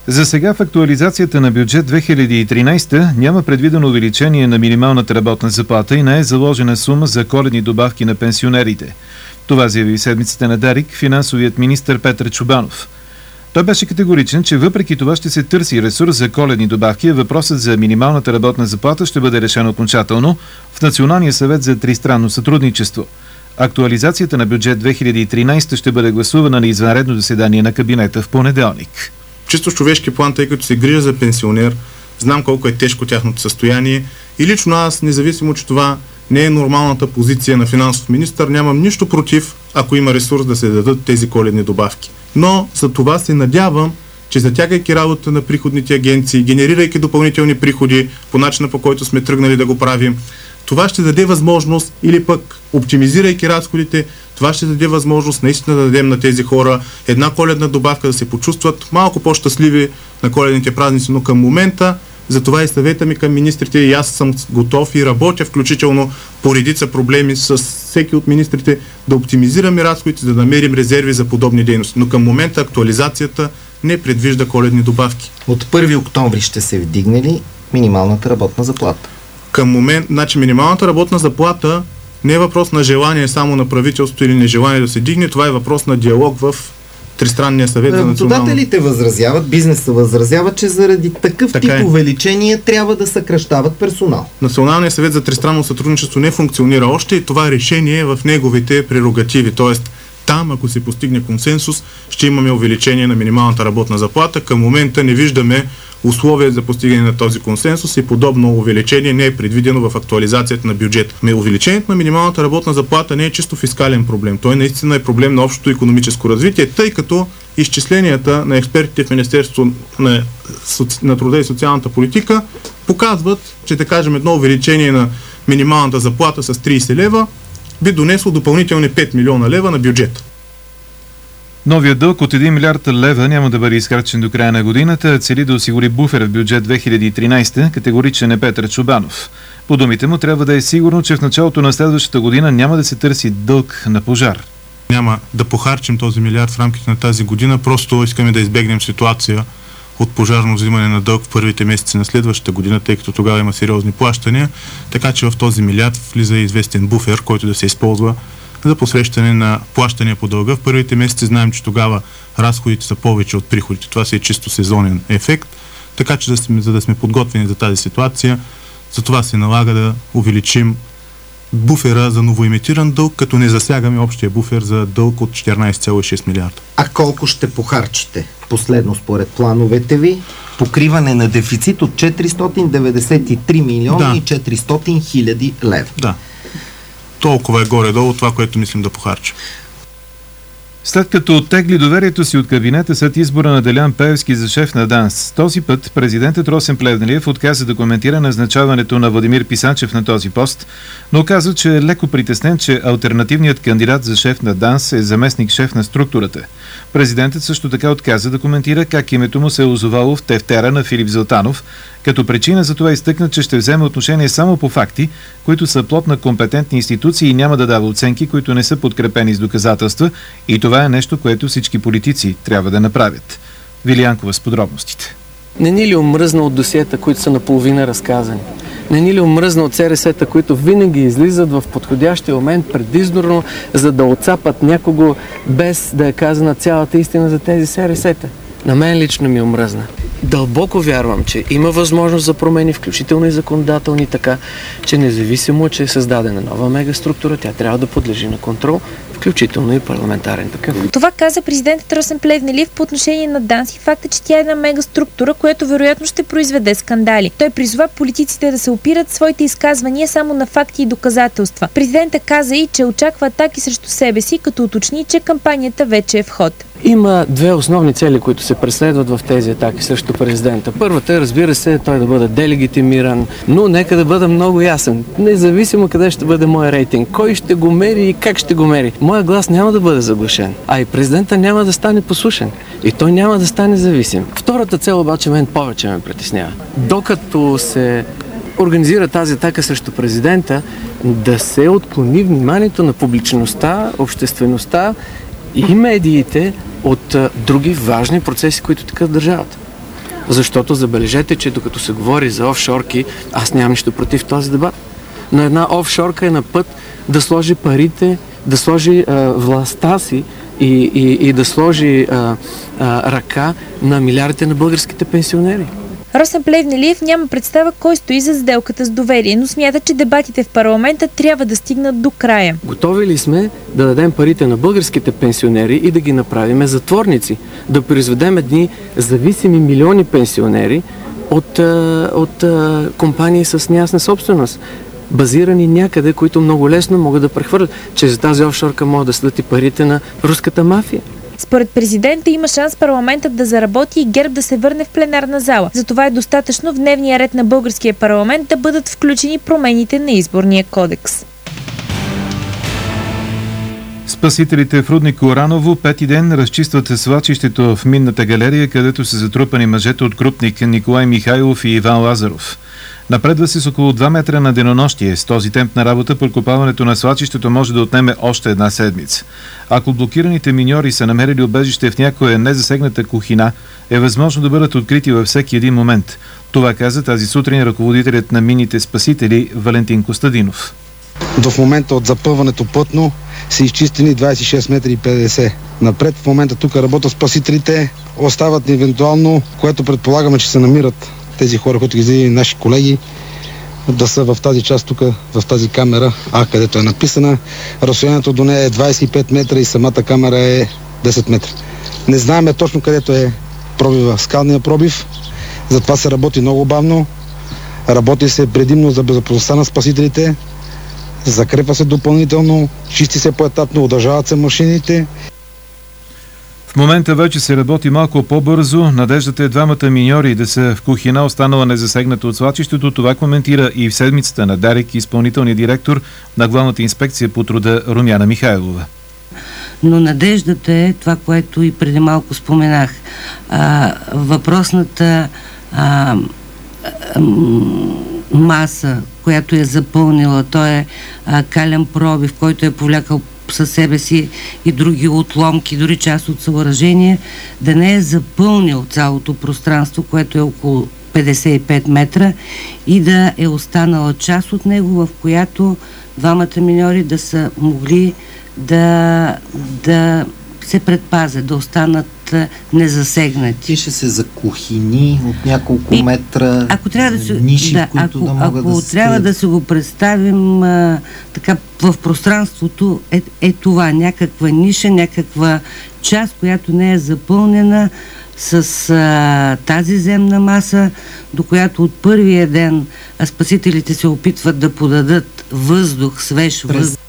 За сега в актуализацията на бюджет 2013 няма предвидено увеличение на минималната работна заплата и не е заложена сума за коледни добавки на пенсионерите. Това заяви в седмицата на Дарик финансовият министър Петър Чобанов. Той беше категоричен, че въпреки това ще се търси ресурс за коледни добавки, въпросът за минималната работна заплата ще бъде решен окончателно в Националния съвет за тристранно сътрудничество. Актуализацията на бюджет 2013 ще бъде гласувана на извънредно заседание на кабинета в понеделник. Чисто човешки план, тъй като се грижа за пенсионер, знам колко е тежко тяхното състояние и лично аз, независимо, че това не е нормалната позиция на финансов министър, нямам нищо против, ако има ресурс да се дадат тези коледни добавки. Но за това се надявам, че затягайки работа на приходните агенции, генерирайки допълнителни приходи по начина, по който сме тръгнали да го правим, това ще даде възможност, или пък оптимизирайки разходите, това ще даде възможност наистина да дадем на тези хора една коледна добавка, да се почувстват малко по-щастливи на коледните празници, но към момента, затова и съвета ми към министрите, и аз съм готов и работя включително по редица проблеми с всеки от министрите да оптимизираме разходите, да намерим резерви за подобни дейности. Но към момента актуализацията не предвижда коледни добавки. От 1 октомври ще се вдигне ли минималната работна заплата? Към момент, минималната работна заплата не е въпрос на желание само на правителството или нежелание да се дигне, това е въпрос на диалог в Тристранния съвет за национално... Работодателите възразяват, бизнесът възразява, че заради такъв тип увеличение трябва да съкращават персонал. Националният съвет за тристранно сътрудничество не функционира още и това решение е в неговите прерогативи, т.е. там, ако се постигне консенсус, ще имаме увеличение на минималната работна заплата. Към момента не виждаме условия за постигане на този консенсус и подобно увеличение не е предвидено в актуализацията на бюджет. Увеличението на минималната работна заплата не е чисто фискален проблем. Той наистина е проблем на общото икономическо развитие, тъй като изчисленията на експертите в Министерството на труда и социалната политика показват, че да кажем едно увеличение на минималната заплата с 30 лева би донесло допълнителни 5 милиона лева на бюджета. Новият дълг от 1 милиард лева няма да бъде изхарчен до края на годината, цели да осигури буфер в бюджет 2013, категоричен е Петър Чобанов. По думите му трябва да е сигурно, че в началото на следващата година няма да се търси дълг на пожар. Няма да похарчим този милиард в рамките на тази година, просто искаме да избегнем ситуация от пожарно взимане на дълг в първите месеци на следващата година, тъй като тогава има сериозни плащания, така че в този милиард влиза известен буфер, който да се използва за посрещане на плащания по дълга. В първите месеци знаем, че тогава разходите са повече от приходите. Това си е чисто сезонен ефект, така че за да сме подготвени за тази ситуация, за това се налага да увеличим буфера за новоимитиран дълг, като не засягаме общия буфер за дълг от 14,6 милиарда. А колко ще похарчите? Последно според плановете ви, покриване на дефицит от 493 милиона и 400 хиляди лева. Да. Толкова е горе-долу това, което мислим да похарчим. След като оттегли доверието си от кабинета след избора на Делян Пеевски за шеф на ДАНС, този път президентът Росен Плевнелиев отказа да коментира назначаването на Владимир Писанчев на този пост, но каза, че е леко притеснен, че алтернативният кандидат за шеф на ДАНС е заместник-шеф на структурата. Президентът също така отказа да коментира как името му се е озовало в тефтера на Филип Златанов, като причина за това изтъкна, че ще вземе отношение само по факти, които са плод на компетентни институции и няма да дава оценки, които не са подкрепени с доказателства, и това е нещо, което всички политици трябва да направят. Вилиянкова с подробностите. Не ни ли омръзна от досиета, които са наполовина разказани? Не ни ли омръзна от СРС-та, които винаги излизат в подходящия момент предизборно, за да отцапат някого, без да е казана цялата истина за тези СРС-та? На мен лично ми омръзна. Дълбоко вярвам, че има възможност за промени, включително и законодателни, така че независимо, че е създадена нова мегаструктура, тя трябва да подлежи на контрол, включително и парламентарен такъв. Това каза президентът Росен Плевнелиев по отношение на ДАНС и факта, че тя е една мегаструктура, която вероятно ще произведе скандали. Той призова политиците да се опират своите изказвания само на факти и доказателства. Президентът каза и, че очаква атаки срещу себе си, като уточни, че кампанията вече е в ход. Има две основни цели, които се преследват в тези атаки срещу президента. Първата е, разбира се, той да бъде делегитимиран, но нека да бъда много ясен. Независимо къде ще бъде моя рейтинг, кой ще го мери и как ще го мери. Моя глас няма да бъде заглушен, а и президента няма да стане послушен. И той няма да стане зависим. Втората цел обаче мен повече ме притеснява. Докато се организира тази атака срещу президента, да се отклони вниманието на публичността, обществеността и медиите от други важни процеси, които текат в държавата. Защото забележете, че докато се говори за офшорки, аз нямам нищо против този дебат. Но една офшорка е на път да сложи парите, да сложи властта си и да сложи ръка на милиардите на българските пенсионери. Росен Плевнелиев няма представа кой стои за сделката с доверие, но смята, че дебатите в парламента трябва да стигнат до края. Готови ли сме да дадем парите на българските пенсионери и да ги направим затворници? Да произведем едни зависими милиони пенсионери от компании с неясна собственост, базирани някъде, които много лесно могат да прехвърлят, че за тази офшорка могат да следят и парите на руската мафия. Според президента има шанс парламентът да заработи и ГЕРБ да се върне в пленарна зала. Затова е достатъчно в дневния ред на българския парламент да бъдат включени промените на изборния кодекс. Спасителите в рудник Ураново пети ден разчистват свлачището в минната галерия, където са затрупани мъжете от Крупник Николай Михайлов и Иван Лазаров. Напредва се с около 2 метра на денонощие. С този темп на работа подкопаването на свлачището може да отнеме още една седмица. Ако блокираните миньори са намерили убежище в някоя незасегната кухина, е възможно да бъдат открити във всеки един момент. Това каза тази сутрин ръководителят на минните спасители Валентин Костадинов. В момента от запъването плътно са изчистени 26 метра и 50. Напред в момента тук работят спасителите, остават евентуално, което предполагаме, че се намират тези хора, които ги взели наши колеги, да са в тази част тук, в тази камера където е написана. Разстоянието до нея е 25 метра и самата камера е 10 метра. Не знаем точно където е пробива, скалния пробив, затова се работи много бавно. Работи се предимно за безопасността на спасителите, закрепва се допълнително, чисти се поетапно, удължават се машините. В момента вече се работи малко по-бързо. Надеждата е двамата миньори да са в кухина, останала незасегната от свлачището. Това коментира и в седмицата на Дарик изпълнителният директор на Главната инспекция по труда Румяна Михайлова. Но надеждата е това, което и преди малко споменах. Въпросната маса, която е запълнила, той е кален пробив, който е повлякал със себе си и други отломки, дори част от съоръжение, да не е запълнил цялото пространство, което е около 55 метра и да е останала част от него, в която двамата миньори да са могли да се предпазят, да останат незасегнати. Пише се за кухини от няколко метра, ако трябва ниши, в които да могат да се трябва да се го представим така в пространството, е това някаква ниша, някаква част, която не е запълнена с тази земна маса, до която от първия ден спасителите се опитват да подадат въздух, свеж въздух.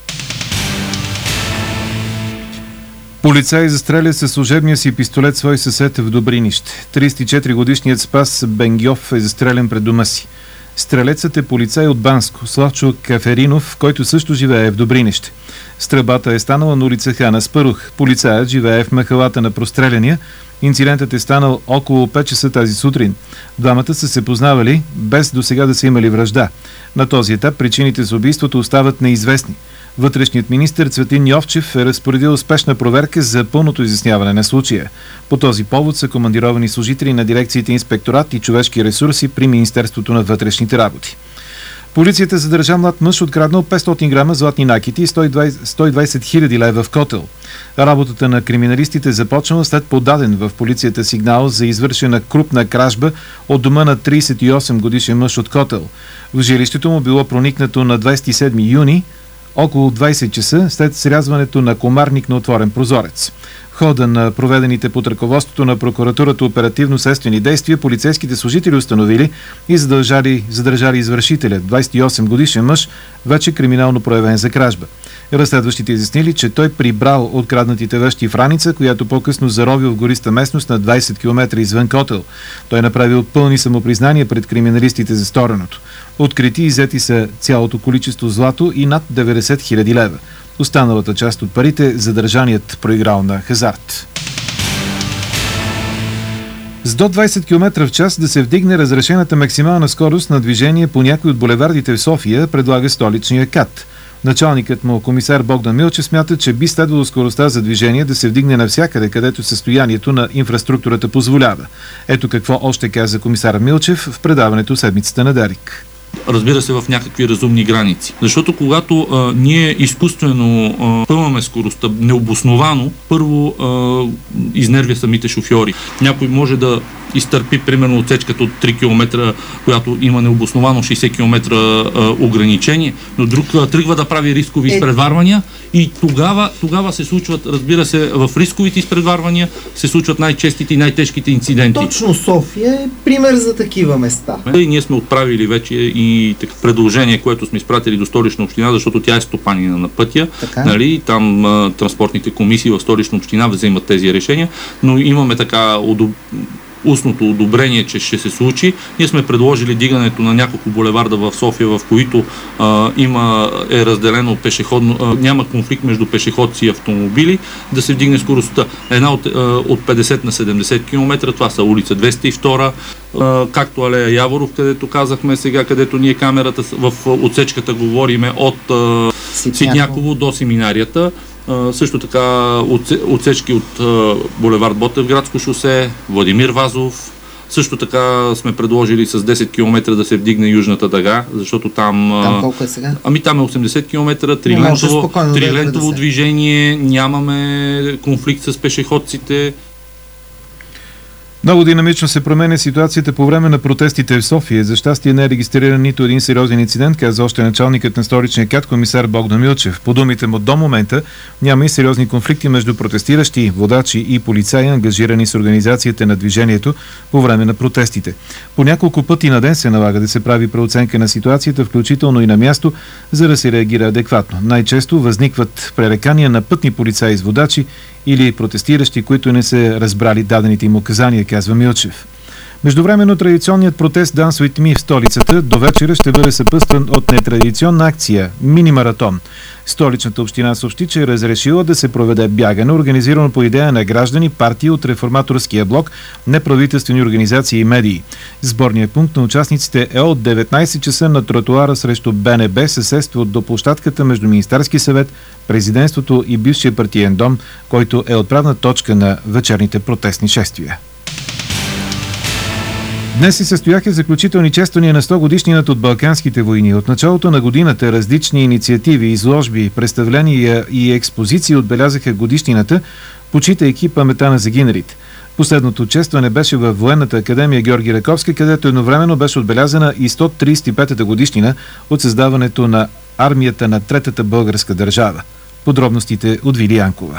Полицай застреля със служебния си пистолет свой съсед в Добринище. 34-годишният Спас Бенгьов е застрелян пред дома си. Стрелецът е полицай от Банско, Славчо Каферинов, който също живее в Добринище. Стрелбата е станала на улица Хана Спарух. Полицаят живее в махалата на простреляния. Инцидентът е станал около 5 часа тази сутрин. Двамата са се познавали, без досега да са имали вражда. На този етап причините за убийството остават неизвестни. Вътрешният министър Цветлин Йовчев е разпоредил успешна проверка за пълното изясняване на случая. По този повод са командировани служители на дирекциите Инспекторат и човешки ресурси при Министерството на вътрешните работи. Полицията задържа млад мъж, откраднал 500 грама златни накити и 120 хиляди лева в котел. Работата на криминалистите започнала след подаден в полицията сигнал за извършена крупна кражба от дома на 38 годишен мъж от Котел. В жилището му било проникнато на 27 юни, около 20 часа след срязването на комарник на отворен прозорец. В хода на проведените под ръководството на прокуратурата оперативно-следствени действия, полицейските служители установили и задържали извършителя, 28 годишен мъж, вече криминално проявен за кражба. Разследващите изяснили, че той прибрал откраднатите вещи в раница, която по-късно заровил в гориста местност на 20 км извън Котел. Той направил пълни самопризнания пред криминалистите за стореното. Открити и взети са цялото количество злато и над 90 хиляди лева. Останалата част от парите задържаният проиграл на хазарт. С до 20 км в час да се вдигне разрешената максимална скорост на движение по някои от булевардите в София, предлага столичния КАТ. Началникът му, комисар Богдан Милчев, смята, че би следвало скоростта за движение да се вдигне навсякъде, където състоянието на инфраструктурата позволява. Ето какво още каза комисар Милчев в предаването Седмицата на Дарик. Разбира се, в някакви разумни граници. Защото когато ние изкуствено пълваме скоростта необосновано, първо изнервя самите шофьори. Някой може да изтърпи примерно отсечката от 3 км, която има необосновано 60 км ограничение, но друг тръгва да прави рискови изпреварвания и тогава се случват, разбира се, в рисковите изпреварвания се случват най-честите и най-тежките инциденти. Точно София е пример за такива места. И ние сме отправили вече и предложение, което сме изпратили до Столична община, защото тя е стопанина на пътя. Нали? Там транспортните комисии в Столична община вземат тези решения, но имаме така устното одобрение, че ще се случи. Ние сме предложили дигането на няколко булеварда в София, в които е разделено пешеходно, няма конфликт между пешеходци и автомобили, да се вдигне скоростта. Една от 50 на 70 км, това са улица 202, както алея Яворов, където казахме сега, където ние камерата в отсечката говориме от Ситняково до Семинарията. Също така отсечки от булевард Ботевградско шосе, Владимир Вазов. Също така сме предложили с 10 км да се вдигне Южната дъга, защото там... Там колко е сега? Там е 80 км, трилентово движение, нямаме конфликт с пешеходците. Много динамично се променя ситуацията по време на протестите в София. За щастие не е регистриран нито един сериозен инцидент, каза още началникът на столичния КАТ, комисар Богдан Милчев. По думите му, до момента няма и сериозни конфликти между протестиращи, водачи и полицаи, ангажирани с организацията на движението по време на протестите. По няколко пъти на ден се налага да се прави преоценка на ситуацията, включително и на място, за да се реагира адекватно. Най-често възникват пререкания на пътни полицаи с водачи или протестиращи, които не са разбрали дадените им указания, казва Милчев. Междувременно традиционният протест Dance with Me в столицата до вечера ще бъде съпътстван от нетрадиционна акция – мини-маратон. Столичната община съобщи, че е разрешила да се проведе бягане, организирано по идея на граждани, партии от Реформаторския блок, неправителствени организации и медии. Сборният пункт на участниците е от 19 часа на тротуара срещу БНБ, съседство до площадката между Министерски съвет, президентството и бившия партиен дом, който е отправна точка на вечерните протестни шествия. Днес се състояха заключителни чествания на 100 годишнината от Балканските войни. От началото на годината различни инициативи, изложби, представления и експозиции отбелязаха годишнината, почитайки паметта на загиналите. Последното честване беше във Военната академия Георги Раковски, където едновременно беше отбелязана и 135-та годишнина от създаването на армията на Третата българска държава. Подробностите от Вили Янкова.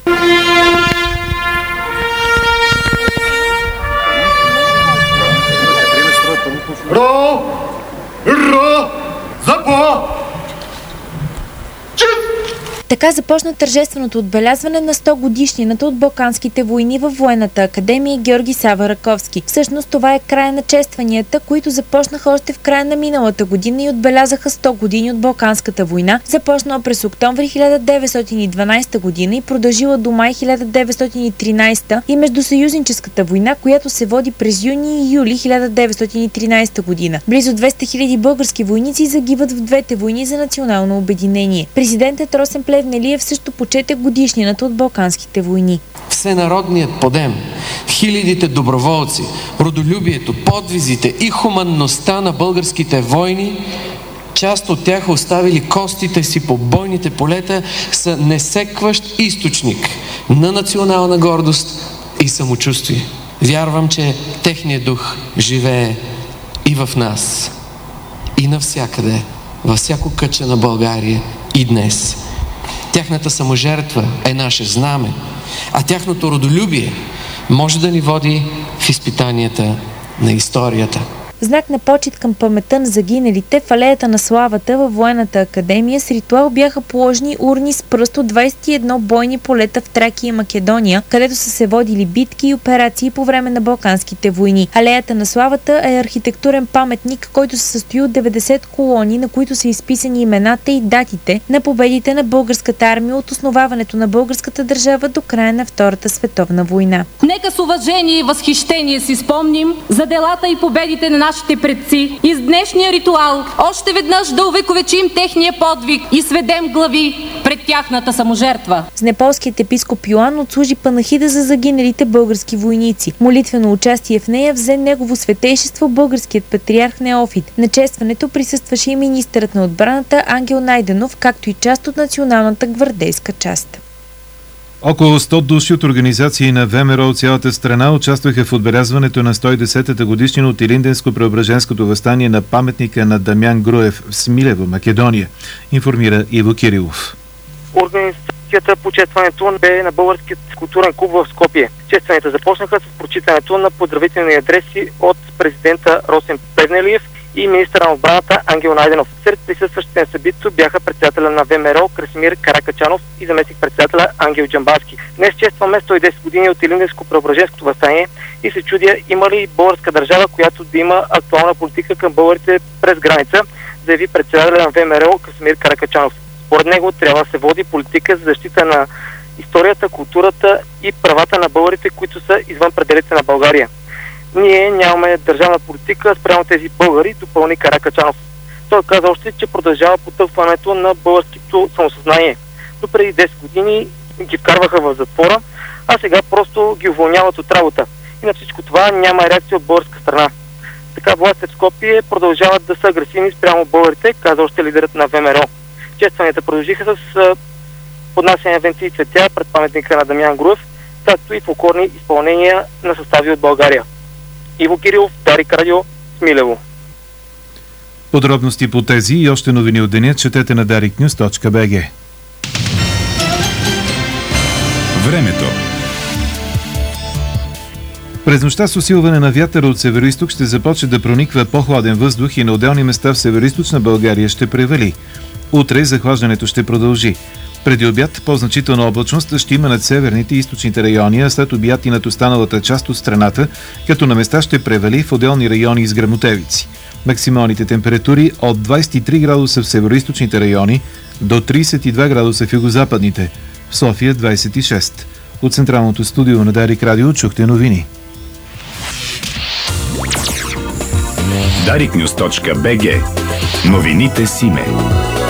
Така започна тържественото отбелязване на 100 годишнината от Балканските войни във Военната академия Георги Сава Раковски. Всъщност това е края на честванията, които започнаха още в края на миналата година и отбелязаха 100 години от Балканската война, започнала през октомври 1912 година и продължила до май 1913 и Междусъюзническата война, която се води през юни и юли 1913 година. Близо 200 000 български войници загиват в двете войни за национално обединение. Президентът Росен Плевнелиев също почете годишнината от Балканските войни. Всенародният подем, хилядите доброволци, родолюбието, подвизите и хуманността на българските войни, част от тях оставили костите си по бойните полета, са несекващ източник на национална гордост и самочувствие. Вярвам, че техният дух живее и в нас, и навсякъде, във всяко кътче на България и днес. Тяхната саможертва е наше знаме, а тяхното родолюбие може да ни води в изпитанията на историята. В знак на почит към паметта на загиналите в алеята на славата във Военната академия с ритуал бяха положени урни с пръст от 21 бойни полета в Тракия и Македония, където са се водили битки и операции по време на Балканските войни. Алеята на славата е архитектурен паметник, който се състои от 90 колони, на които са изписани имената и датите на победите на българската армия от основаването на българската държава до края на Втората световна война. Нека с уважение и възхищение си спомним за делата и победите на нашите предци и с днешния ритуал още веднъж да увековечим техния подвиг и сведем глави пред тяхната саможертва. С неполският епископ Йоан отслужи панахида за загиналите български войници. Молитвено участие в нея взе негово светейшество българският патриарх Неофит. На честването присъстваше и министърът на отбраната Ангел Найденов, както и част от националната гвардейска част. Около 100 души от организации на ВМРО от цялата страна участваха в отбелязването на 110-та годишнина от Илинденско-Преображенското въстание на паметника на Дамян Груев в Смилево, Македония, информира Иво Кирилов. Организацията по честването бе на Българският културен клуб в Скопие. Честванията започнаха с прочитането на поздравителни адреси от президента Росен Плевнелиев и министъра на отбраната Ангел Найденов. Сред присъстващите на събитието бяха председателя на ВМРО Красимир Каракачанов и заместник-председателя Ангел Джамбазки. Днес честваме 110 години от Илинденско-Преображенското въстание и се чудя има ли българска държава, която да има актуална политика към българите през граница, заяви председателя на ВМРО Красимир Каракачанов. Според него трябва да се води политика за защита на историята, културата и правата на българите, които са извън пределите на България. Ние нямаме държавна политика спрямо тези българи, допълни Каракачанов. Той каза още, че продължава потъпването на българското самосъзнание. Но преди 10 години ги вкарваха в затвора, а сега просто ги уволняват от работа. И на всичко това няма реакция от българска страна. Така властите в Скопие продължават да са агресивни спрямо българите, каза още лидерът на ВМРО. Честванията продължиха с поднасяне на венци и цветя пред паметника на Дамян Груев, както и фолклорни изпълнения на състави от България. Иво Кирилов, Дарик Радио, Смилево. Подробности по тези и още новини от деня четете на dariknews.bg. Времето. През нощта с усилване на вятъра от североизток ще започне да прониква по-хладен въздух и на отделни места в североизточна България ще превали. Утре захлаждането ще продължи. Преди обяд по-значителна облачност ще има над северните и източните райони, а след обяд и над останалата част от страната, като на места ще превали в отделни райони с гръмотевици. Максималните температури от 23 градуса в североизточните райони до 32 градуса в югозападните, в София 26. От централното студио на Дарик Радио чухте новини. dariknews.bg. Новините Симе.